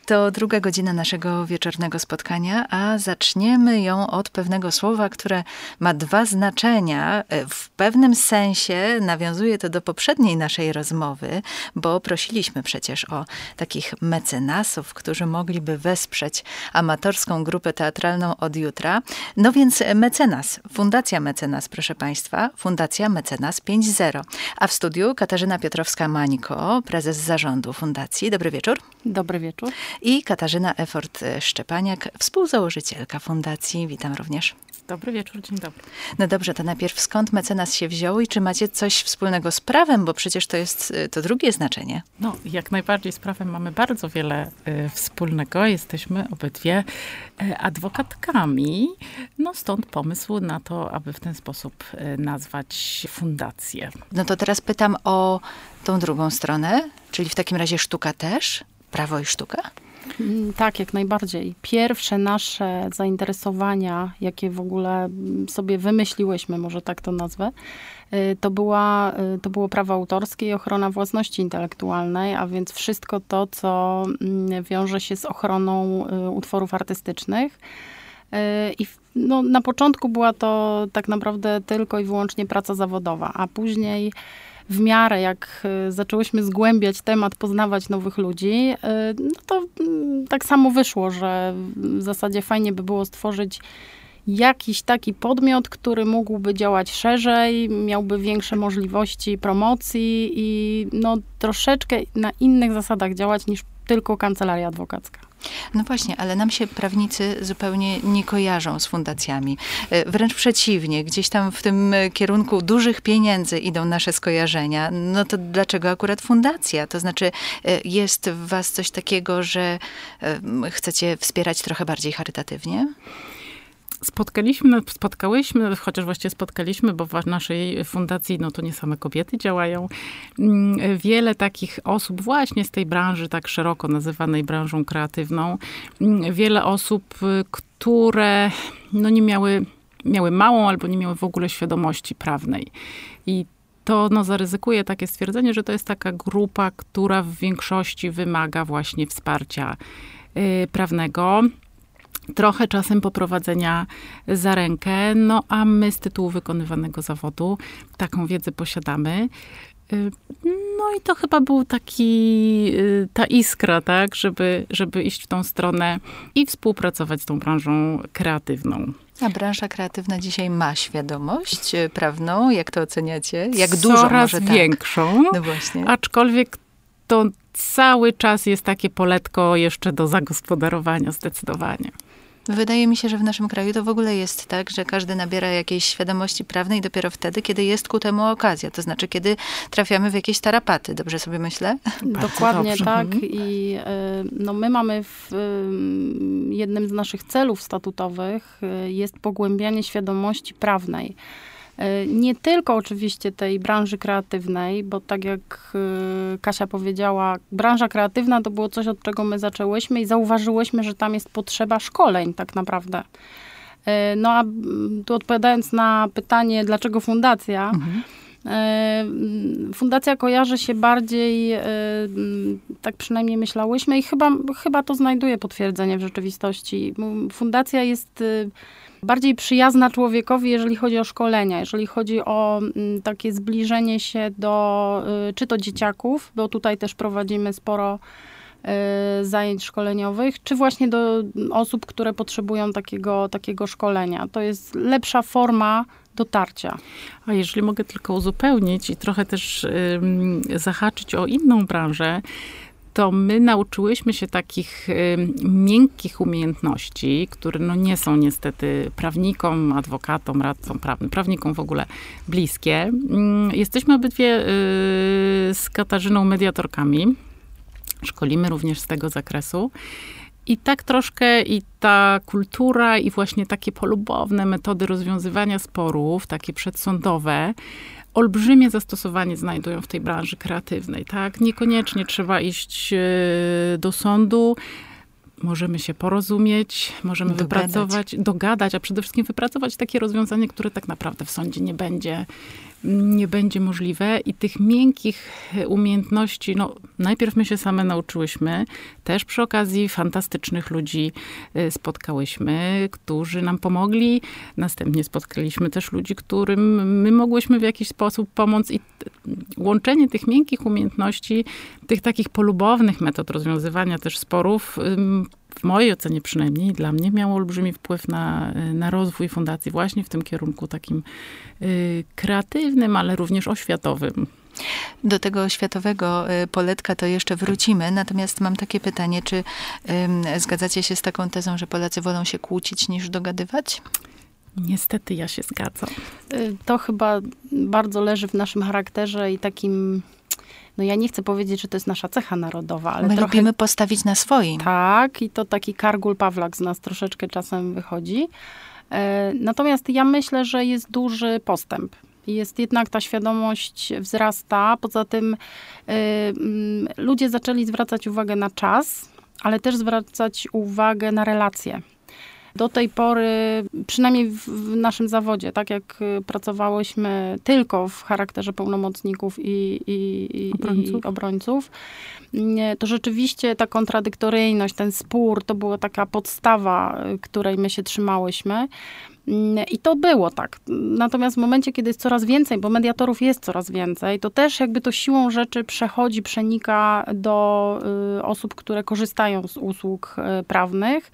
To druga godzina naszego wieczornego spotkania, a zaczniemy ją od pewnego słowa, które ma dwa znaczenia. W pewnym sensie nawiązuje to do poprzedniej naszej rozmowy, bo prosiliśmy przecież o takich mecenasów, którzy mogliby wesprzeć amatorską grupę teatralną Od Jutra. No więc mecenas, Fundacja Mecenas, proszę Państwa, Fundacja Mecenas 5.0. A w studiu Katarzyna Piotrowska-Mańko, prezes zarządu fundacji. Dobry wieczór. Dobry wieczór. I Katarzyna Efort-Szczepaniak, współzałożycielka fundacji. Witam również. Dobry wieczór, dzień dobry. No dobrze, to najpierw skąd mecenas się wziął i czy macie coś wspólnego z prawem, bo przecież to jest to drugie znaczenie. No, jak najbardziej z prawem mamy bardzo wiele wspólnego. Jesteśmy obydwie adwokatkami. No stąd pomysł na to, aby w ten sposób nazwać fundację. No to teraz pytam o tą drugą stronę, czyli w takim razie sztuka też? Prawo i sztuka? Tak, jak najbardziej. Pierwsze nasze zainteresowania, jakie w ogóle sobie wymyśliłyśmy, może tak to nazwę, to było prawo autorskie i ochrona własności intelektualnej, a więc wszystko to, co wiąże się z ochroną utworów artystycznych. I na początku była to tak naprawdę tylko i wyłącznie praca zawodowa, a później w miarę jak zaczęłyśmy zgłębiać temat, poznawać nowych ludzi, no to tak samo wyszło, że w zasadzie fajnie by było stworzyć jakiś taki podmiot, który mógłby działać szerzej, miałby większe możliwości promocji i troszeczkę na innych zasadach działać niż tylko kancelaria adwokacka. No właśnie, ale nam się prawnicy zupełnie nie kojarzą z fundacjami. Wręcz przeciwnie, gdzieś tam w tym kierunku dużych pieniędzy idą nasze skojarzenia. No to dlaczego akurat fundacja? To znaczy jest w was coś takiego, że chcecie wspierać trochę bardziej charytatywnie? Spotkałyśmy, chociaż właściwie spotkaliśmy, bo w naszej fundacji, to nie same kobiety działają, wiele takich osób właśnie z tej branży, tak szeroko nazywanej branżą kreatywną, wiele osób, które nie miały małą albo nie miały w ogóle świadomości prawnej. I to zaryzykuję takie stwierdzenie, że to jest taka grupa, która w większości wymaga właśnie wsparcia prawnego. Trochę czasem poprowadzenia za rękę, a my z tytułu wykonywanego zawodu taką wiedzę posiadamy. I to chyba był ta iskra, tak, żeby iść w tą stronę i współpracować z tą branżą kreatywną. A branża kreatywna dzisiaj ma świadomość prawną? Jak to oceniacie? Jak dużo Coraz może tak? większą, No właśnie. Aczkolwiek to cały czas jest takie poletko jeszcze do zagospodarowania zdecydowanie. Wydaje mi się, że w naszym kraju to w ogóle jest tak, że każdy nabiera jakiejś świadomości prawnej dopiero wtedy, kiedy jest ku temu okazja. To znaczy, kiedy trafiamy w jakieś tarapaty. Dobrze sobie myślę? Dokładnie dobrze. tak. I my mamy jednym z naszych celów statutowych jest pogłębianie świadomości prawnej. Nie tylko oczywiście tej branży kreatywnej, bo tak jak Kasia powiedziała, branża kreatywna to było coś, od czego my zaczęłyśmy i zauważyłyśmy, że tam jest potrzeba szkoleń tak naprawdę. A tu odpowiadając na pytanie, dlaczego fundacja, fundacja kojarzy się bardziej, tak przynajmniej myślałyśmy i chyba to znajduje potwierdzenie w rzeczywistości. Fundacja jest bardziej przyjazna człowiekowi, jeżeli chodzi o szkolenia, jeżeli chodzi o takie zbliżenie się do czy to dzieciaków, bo tutaj też prowadzimy sporo zajęć szkoleniowych, czy właśnie do osób, które potrzebują takiego szkolenia. To jest lepsza forma dotarcia. A jeżeli mogę tylko uzupełnić i trochę też zahaczyć o inną branżę, to my nauczyłyśmy się takich miękkich umiejętności, które nie są niestety prawnikom, adwokatom, radcom prawnym, prawnikom w ogóle bliskie. Jesteśmy obydwie z Katarzyną mediatorkami. Szkolimy również z tego zakresu. I tak troszkę i ta kultura i właśnie takie polubowne metody rozwiązywania sporów, takie przedsądowe, olbrzymie zastosowanie znajdują w tej branży kreatywnej, tak? Niekoniecznie trzeba iść do sądu. Możemy się porozumieć, możemy dogadać, a przede wszystkim wypracować takie rozwiązanie, które tak naprawdę w sądzie nie będzie nie będzie możliwe i tych miękkich umiejętności, najpierw my się same nauczyłyśmy, też przy okazji fantastycznych ludzi spotkałyśmy, którzy nam pomogli, następnie spotkaliśmy też ludzi, którym my mogłyśmy w jakiś sposób pomóc i łączenie tych miękkich umiejętności, tych takich polubownych metod rozwiązywania też sporów, w mojej ocenie przynajmniej, dla mnie miało olbrzymi wpływ na rozwój fundacji właśnie w tym kierunku takim kreatywnym, ale również oświatowym. Do tego światowego poletka to jeszcze wrócimy, natomiast mam takie pytanie, czy zgadzacie się z taką tezą, że Polacy wolą się kłócić niż dogadywać? Niestety ja się zgadzam. To chyba bardzo leży w naszym charakterze i takim, ja nie chcę powiedzieć, że to jest nasza cecha narodowa, ale My trochę lubimy postawić na swoim. tak, i to taki Kargul Pawlak z nas troszeczkę czasem wychodzi. Natomiast ja myślę, że jest duży postęp. Jest jednak ta świadomość wzrasta. Poza tym ludzie zaczęli zwracać uwagę na czas, ale też zwracać uwagę na relacje. Do tej pory, przynajmniej w naszym zawodzie, tak jak pracowałyśmy tylko w charakterze pełnomocników i obrońców, to rzeczywiście ta kontradyktoryjność, ten spór, to była taka podstawa, której my się trzymałyśmy. I to było tak. Natomiast w momencie, kiedy jest coraz więcej, bo mediatorów jest coraz więcej, to też jakby to siłą rzeczy przenika do osób, które korzystają z usług prawnych.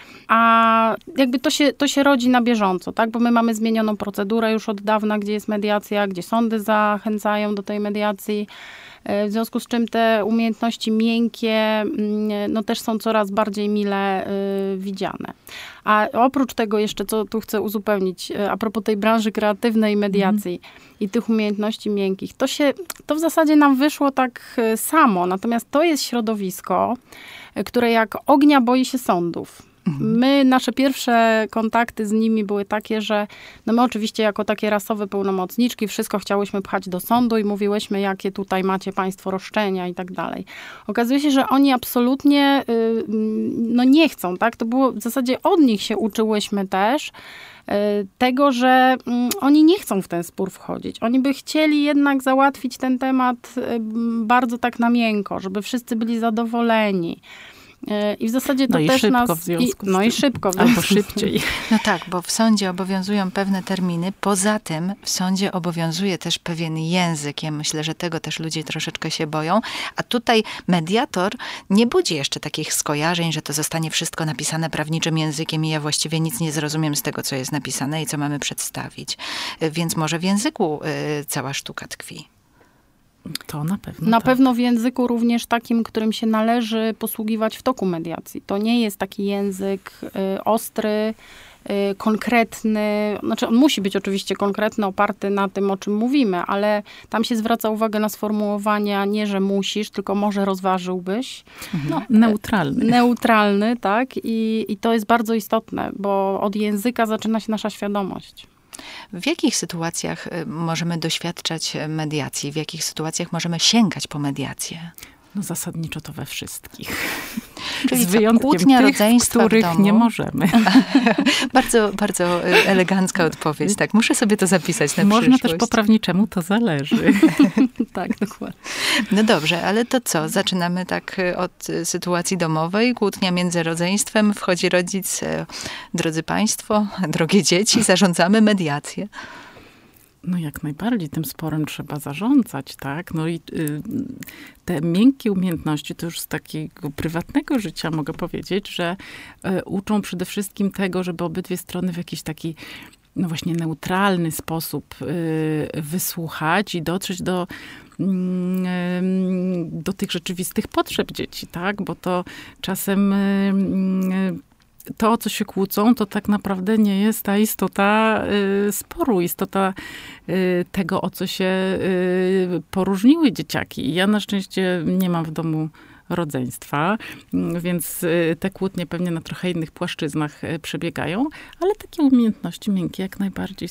A jakby to się rodzi na bieżąco, tak? Bo my mamy zmienioną procedurę już od dawna, gdzie jest mediacja, gdzie sądy zachęcają do tej mediacji. W związku z czym te umiejętności miękkie też są coraz bardziej mile widziane. A oprócz tego jeszcze, co tu chcę uzupełnić, a propos tej branży kreatywnej mediacji i tych umiejętności miękkich, to w zasadzie nam wyszło tak samo. Natomiast to jest środowisko, które jak ognia boi się sądów. Nasze pierwsze kontakty z nimi były takie, że my oczywiście jako takie rasowe pełnomocniczki wszystko chciałyśmy pchać do sądu i mówiłyśmy, jakie tutaj macie państwo roszczenia i tak dalej. Okazuje się, że oni absolutnie nie chcą, tak? To było w zasadzie od nich się uczyłyśmy też tego, że oni nie chcą w ten spór wchodzić. Oni by chcieli jednak załatwić ten temat bardzo tak na miękko, żeby wszyscy byli zadowoleni. I w zasadzie to też nas... I szybko. Albo szybciej. No tak, bo w sądzie obowiązują pewne terminy. Poza tym w sądzie obowiązuje też pewien język. Ja myślę, że tego też ludzie troszeczkę się boją. A tutaj mediator nie budzi jeszcze takich skojarzeń, że to zostanie wszystko napisane prawniczym językiem i ja właściwie nic nie zrozumiem z tego, co jest napisane i co mamy przedstawić. Więc może w języku cała sztuka tkwi. To na pewno. Na pewno w języku również takim, którym się należy posługiwać w toku mediacji. To nie jest taki język ostry, konkretny. Znaczy on musi być oczywiście konkretny, oparty na tym, o czym mówimy, ale tam się zwraca uwagę na sformułowania nie, że musisz, tylko może rozważyłbyś. Neutralny. Neutralny, tak. I to jest bardzo istotne, bo od języka zaczyna się nasza świadomość. W jakich sytuacjach możemy doświadczać mediacji? W jakich sytuacjach możemy sięgać po mediację? Zasadniczo to we wszystkich. Czyli z wyjątkiem kłótnia tych, rodzeństwa w których w domu. nie możemy. Bardzo, bardzo elegancka odpowiedź. Tak, muszę sobie to zapisać na przyszłość. Można też po prawniczemu, to zależy. Tak, dokładnie. No dobrze, ale to co? Zaczynamy tak od sytuacji domowej. Kłótnia między rodzeństwem. Wchodzi rodzic, drodzy państwo, drogie dzieci, zarządzamy mediację. Jak najbardziej tym sporem trzeba zarządzać, tak? I te miękkie umiejętności, to już z takiego prywatnego życia mogę powiedzieć, że uczą przede wszystkim tego, żeby obydwie strony w jakiś taki właśnie neutralny sposób wysłuchać i dotrzeć do tych rzeczywistych potrzeb dzieci, tak? Bo to czasem to, o co się kłócą, to tak naprawdę nie jest ta istota sporu, istota tego, o co się poróżniły dzieciaki. I ja na szczęście nie mam w domu rodzeństwa, więc te kłótnie pewnie na trochę innych płaszczyznach przebiegają, ale takie umiejętności miękkie jak najbardziej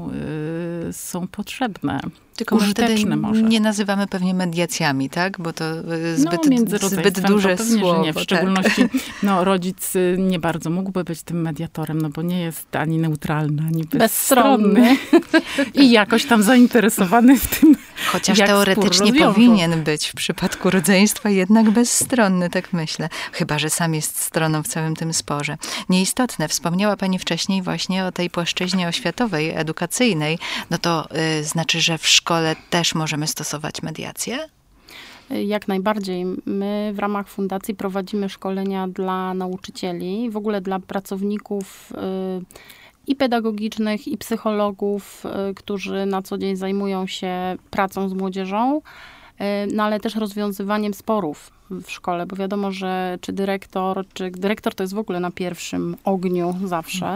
są potrzebne. Tylko może wtedy nie nazywamy pewnie mediacjami, tak? Bo to zbyt duże to pewnie, słowo. Że nie. W szczególności rodzic nie bardzo mógłby być tym mediatorem, no bo nie jest ani neutralny, ani bezstronny. I jakoś tam zainteresowany w tym, chociaż teoretycznie powinien być w przypadku rodzeństwa jednak bezstronny, tak myślę. Chyba że sam jest stroną w całym tym sporze. Nieistotne. Wspomniała pani wcześniej właśnie o tej płaszczyźnie oświatowej, edukacyjnej. No to znaczy, że w szkole też możemy stosować mediację? Jak najbardziej. My w ramach fundacji prowadzimy szkolenia dla nauczycieli, w ogóle dla pracowników i pedagogicznych, i psychologów, którzy na co dzień zajmują się pracą z młodzieżą, no ale też rozwiązywaniem sporów w szkole, bo wiadomo, że czy dyrektor to jest w ogóle na pierwszym ogniu zawsze,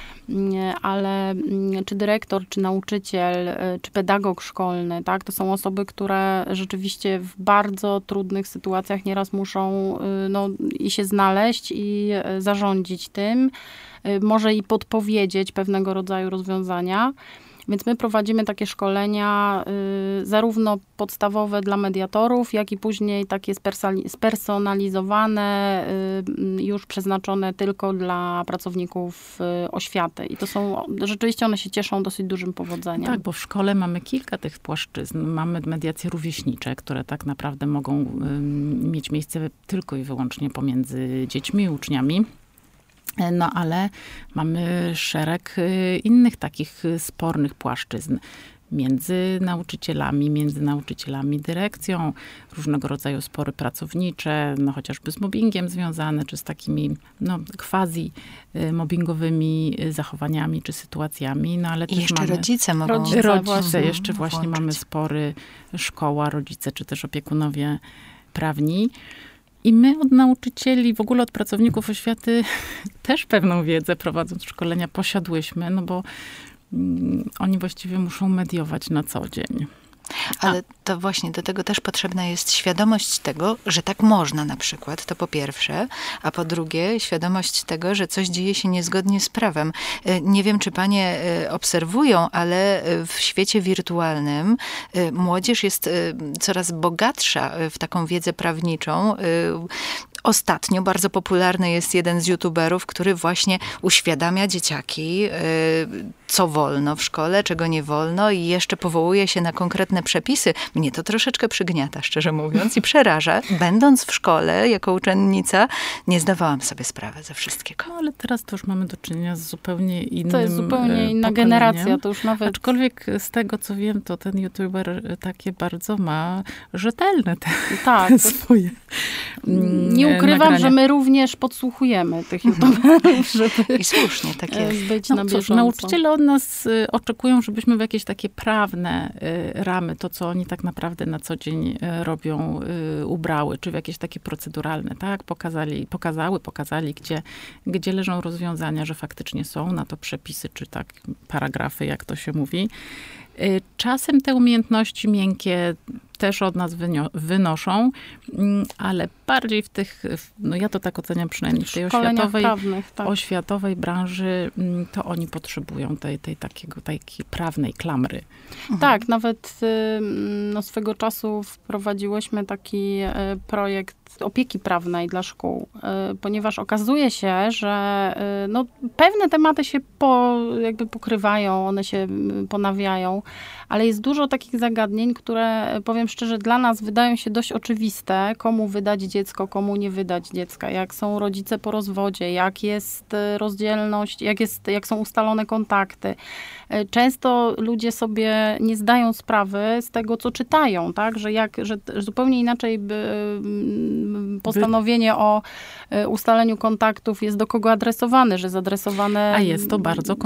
ale czy dyrektor, czy nauczyciel, czy pedagog szkolny, tak, to są osoby, które rzeczywiście w bardzo trudnych sytuacjach nieraz muszą i się znaleźć i zarządzić tym, może i podpowiedzieć pewnego rodzaju rozwiązania. Więc my prowadzimy takie szkolenia zarówno podstawowe dla mediatorów, jak i później takie spersonalizowane, już przeznaczone tylko dla pracowników oświaty. I to rzeczywiście one się cieszą dosyć dużym powodzeniem. Tak, bo w szkole mamy kilka tych płaszczyzn. Mamy mediacje rówieśnicze, które tak naprawdę mogą mieć miejsce tylko i wyłącznie pomiędzy dziećmi i uczniami. No ale mamy szereg innych takich spornych płaszczyzn między nauczycielami, dyrekcją, różnego rodzaju spory pracownicze, chociażby z mobbingiem związane, czy z takimi quasi mobbingowymi zachowaniami, czy sytuacjami. No ale i też jeszcze rodzice mogą Rodzice jeszcze właśnie mamy spory, szkoła, rodzice, czy też opiekunowie prawni. I my od nauczycieli, w ogóle od pracowników oświaty też pewną wiedzę, prowadząc szkolenia, posiadłyśmy, bo oni właściwie muszą mediować na co dzień. Ale to właśnie do tego też potrzebna jest świadomość tego, że tak można na przykład, to po pierwsze, a po drugie świadomość tego, że coś dzieje się niezgodnie z prawem. Nie wiem, czy panie obserwują, ale w świecie wirtualnym młodzież jest coraz bogatsza w taką wiedzę prawniczą. Ostatnio bardzo popularny jest jeden z youtuberów, który właśnie uświadamia dzieciaki, co wolno w szkole, czego nie wolno i jeszcze powołuje się na konkretne przepisy. Mnie to troszeczkę przygniata, szczerze mówiąc, i przeraża. Będąc w szkole jako uczennica, nie zdawałam sobie sprawy ze wszystkiego. Ale teraz to już mamy do czynienia z zupełnie innym To jest zupełnie inna generacja. To już nawet... Aczkolwiek z tego, co wiem, to ten youtuber takie bardzo ma rzetelne te swoje nie ukrywam, nagrania. Że my również podsłuchujemy tych youtuberów, żeby i słusznie, tak jest. Być na bieżąco. Nauczyciele od nas oczekują, żebyśmy w jakieś takie prawne ramy, to co oni tak naprawdę na co dzień robią, ubrały, czy w jakieś takie proceduralne, tak? Pokazali, gdzie leżą rozwiązania, że faktycznie są na to przepisy, czy tak paragrafy, jak to się mówi. Czasem te umiejętności miękkie też od nas wynoszą, ale bardziej w tych, ja to tak oceniam przynajmniej w tej oświatowej branży, to oni potrzebują tej takiej prawnej klamry. Tak, nawet swego czasu wprowadziłyśmy taki projekt opieki prawnej dla szkół, ponieważ okazuje się, że pewne tematy się pokrywają, one się ponawiają, ale jest dużo takich zagadnień, które, powiem szczerze, dla nas wydają się dość oczywiste, komu wydać dziecko, komu nie wydać dziecka, jak są rodzice po rozwodzie, jak jest rozdzielność, jak są ustalone kontakty. Często ludzie sobie nie zdają sprawy z tego, co czytają, tak? Że zupełnie inaczej postanowienie o ustaleniu kontaktów jest do kogo adresowane, że zadresowane... A jest to bardzo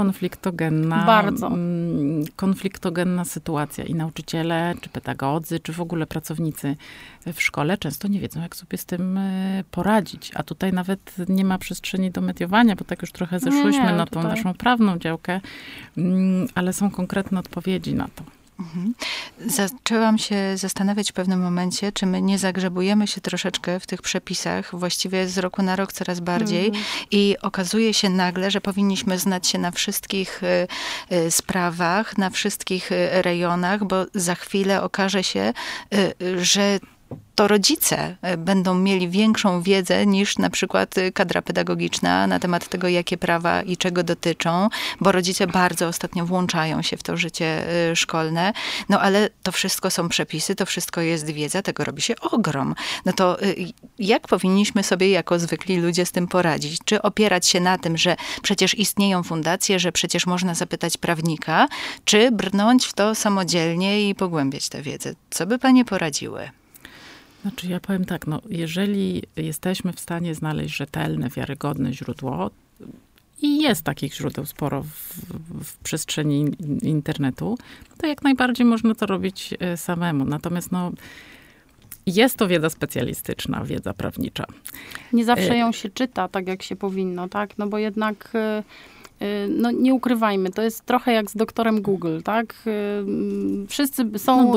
konfliktogenna sytuacja i nauczyciele, czy pedagodzy, czy w ogóle pracownicy w szkole często nie wiedzą, jak sobie z tym poradzić. A tutaj nawet nie ma przestrzeni do mediowania, bo tak już trochę zeszłyśmy na tą naszą prawną działkę, ale są konkretne odpowiedzi na to. Zaczęłam się zastanawiać w pewnym momencie, czy my nie zagrzebujemy się troszeczkę w tych przepisach, właściwie z roku na rok coraz bardziej i okazuje się nagle, że powinniśmy znać się na wszystkich sprawach, na wszystkich rejonach, bo za chwilę okaże się, że to rodzice będą mieli większą wiedzę niż na przykład kadra pedagogiczna na temat tego, jakie prawa i czego dotyczą, bo rodzice bardzo ostatnio włączają się w to życie szkolne. No ale to wszystko są przepisy, to wszystko jest wiedza, tego robi się ogrom. No to jak powinniśmy sobie jako zwykli ludzie z tym poradzić? Czy opierać się na tym, że przecież istnieją fundacje, że przecież można zapytać prawnika, czy brnąć w to samodzielnie i pogłębiać tę wiedzę? Co by panie poradziły? Znaczy ja powiem tak, no jeżeli jesteśmy w stanie znaleźć rzetelne, wiarygodne źródło, i jest takich źródeł sporo w przestrzeni internetu, to jak najbardziej można to robić samemu. Natomiast no, jest to wiedza specjalistyczna, wiedza prawnicza. Nie zawsze ją się czyta tak, jak się powinno, tak? No bo jednak... No nie ukrywajmy, to jest trochę jak z doktorem Google, tak? Wszyscy są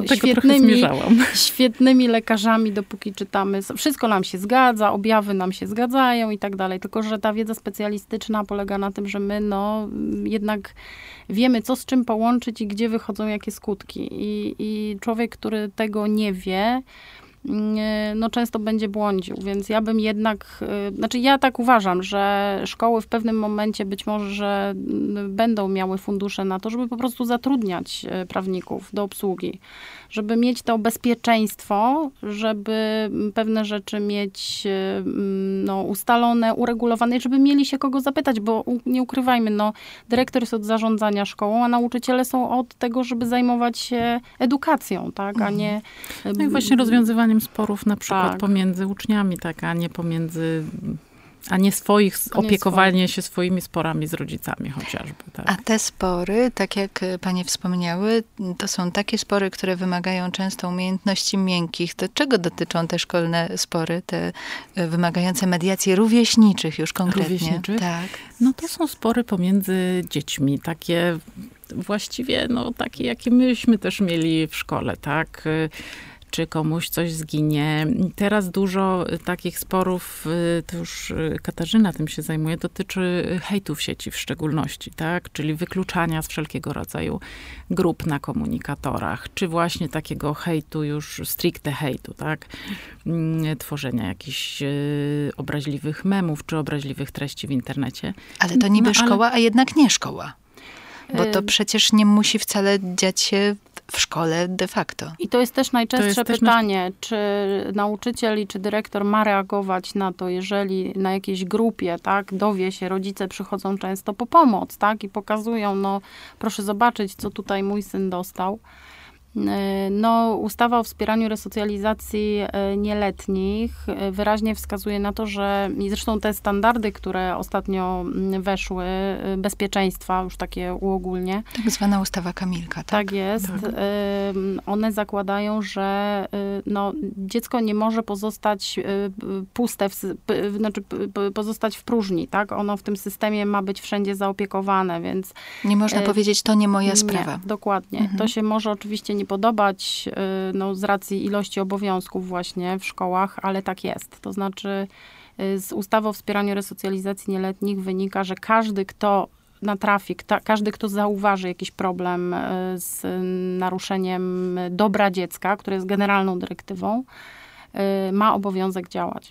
świetnymi lekarzami, dopóki czytamy. Wszystko nam się zgadza, objawy nam się zgadzają i tak dalej. Tylko że ta wiedza specjalistyczna polega na tym, że my jednak wiemy, co z czym połączyć i gdzie wychodzą jakie skutki. I człowiek, który tego nie wie, no często będzie błądził, więc ja bym jednak, ja tak uważam, że szkoły w pewnym momencie być może będą miały fundusze na to, żeby po prostu zatrudniać prawników do obsługi, żeby mieć to bezpieczeństwo, żeby pewne rzeczy mieć ustalone, uregulowane, żeby mieli się kogo zapytać, bo nie ukrywajmy, dyrektor jest od zarządzania szkołą, a nauczyciele są od tego, żeby zajmować się edukacją, tak, a nie... No i właśnie rozwiązywaniem sporów na przykład pomiędzy uczniami, tak, a nie opiekowanie się swoimi sporami z rodzicami chociażby. Tak. A te spory, tak jak panie wspomniały, to są takie spory, które wymagają często umiejętności miękkich. To czego dotyczą te szkolne spory, te wymagające mediacji rówieśniczych już konkretnie? Rówieśniczych? Tak. No to są spory pomiędzy dziećmi, takie właściwie, takie jakie myśmy też mieli w szkole, tak? Czy komuś coś zginie. Teraz dużo takich sporów, to już Katarzyna tym się zajmuje, dotyczy hejtu w sieci w szczególności, tak? Czyli wykluczania z wszelkiego rodzaju grup na komunikatorach, czy właśnie takiego hejtu już, stricte hejtu, tak? Tworzenia jakichś obraźliwych memów, czy obraźliwych treści w internecie. Ale to niby szkoła, a jednak nie szkoła. Bo to przecież nie musi wcale dziać się w szkole de facto. I to jest też najczęstsze pytanie, czy nauczyciel i czy dyrektor ma reagować na to, jeżeli na jakiejś grupie, tak, dowie się, rodzice przychodzą często po pomoc, tak, i pokazują, proszę zobaczyć, co tutaj mój syn dostał. Ustawa o wspieraniu resocjalizacji nieletnich wyraźnie wskazuje na to, że i zresztą te standardy, które ostatnio weszły, bezpieczeństwa, już takie uogólnie. Tak zwana ustawa Kamilka, tak? Tak jest. Tak. One zakładają, że dziecko nie może pozostać puste, pozostać w próżni, tak? Ono w tym systemie ma być wszędzie zaopiekowane, więc... Nie można powiedzieć, to nie moja sprawa. Nie, dokładnie. To się może oczywiście nie podobać z racji ilości obowiązków właśnie w szkołach, ale tak jest. To znaczy z ustawy o wspieraniu resocjalizacji nieletnich wynika, że każdy, kto natrafi, każdy, kto zauważy jakiś problem z naruszeniem dobra dziecka, które jest generalną dyrektywą, ma obowiązek działać.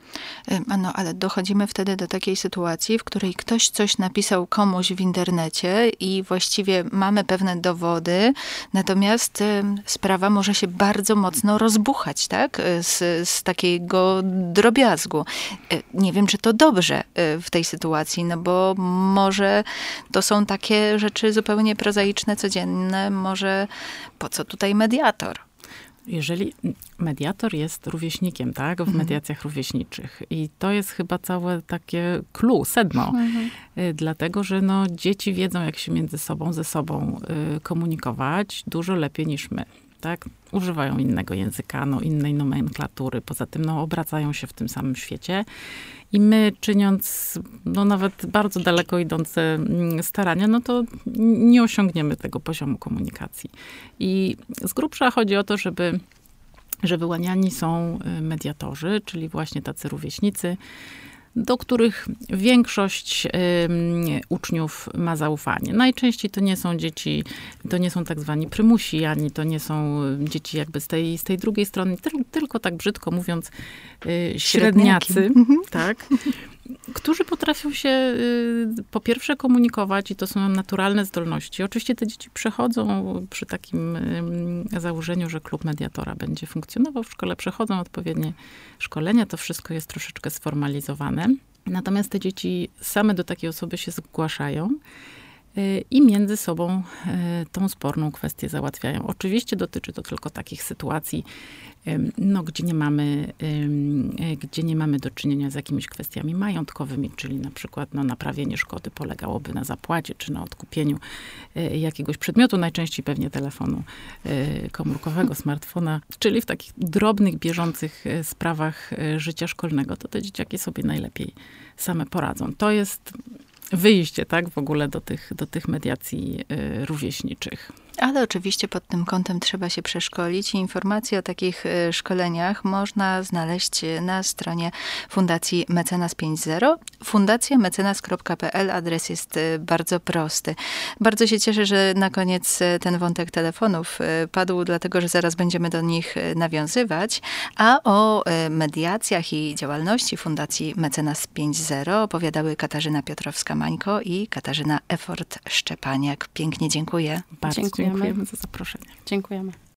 Ale dochodzimy wtedy do takiej sytuacji, w której ktoś coś napisał komuś w internecie i właściwie mamy pewne dowody, natomiast sprawa może się bardzo mocno rozbuchać, tak? Z takiego drobiazgu. Nie wiem, czy to dobrze w tej sytuacji, bo może to są takie rzeczy zupełnie prozaiczne, codzienne, może po co tutaj mediator? Jeżeli mediator jest rówieśnikiem, tak, w mediacjach rówieśniczych i to jest chyba całe takie clue, sedno, dlatego, że dzieci wiedzą, jak się ze sobą komunikować dużo lepiej niż my. tak? Używają innego języka, innej nomenklatury. Poza tym, obracają się w tym samym świecie. I my, czyniąc nawet bardzo daleko idące starania, to nie osiągniemy tego poziomu komunikacji. I z grubsza chodzi o to, że wyłaniani są mediatorzy, czyli właśnie tacy rówieśnicy, do których większość uczniów ma zaufanie. Najczęściej to nie są dzieci, to nie są tak zwani prymusi, ani to nie są dzieci jakby z tej drugiej strony, tylko tak brzydko mówiąc, średniacy, tak, którzy potrafią się po pierwsze komunikować i to są naturalne zdolności. Oczywiście te dzieci przechodzą przy takim założeniu, że klub mediatora będzie funkcjonował w szkole, przechodzą odpowiednie szkolenia, to wszystko jest troszeczkę sformalizowane. Natomiast te dzieci same do takiej osoby się zgłaszają i między sobą tą sporną kwestię załatwiają. Oczywiście dotyczy to tylko takich sytuacji, gdzie nie mamy do czynienia z jakimiś kwestiami majątkowymi, czyli na przykład naprawienie szkody polegałoby na zapłacie, czy na odkupieniu jakiegoś przedmiotu, najczęściej pewnie telefonu komórkowego, smartfona, czyli w takich drobnych, bieżących sprawach życia szkolnego, to te dzieciaki sobie najlepiej same poradzą. To jest wyjście, tak, w ogóle do tych mediacji rówieśniczych. Ale oczywiście pod tym kątem trzeba się przeszkolić i informacje o takich szkoleniach można znaleźć na stronie Fundacji Mecenas 5.0, fundacjamecenas.pl. Adres jest bardzo prosty. Bardzo się cieszę, że na koniec ten wątek telefonów padł, dlatego że zaraz będziemy do nich nawiązywać. A o mediacjach i działalności Fundacji Mecenas 5.0 opowiadały Katarzyna Piotrowska-Mańko i Katarzyna Effort-Szczepaniak. Pięknie dziękuję. Bardzo dziękujemy za zaproszenie. Dziękujemy.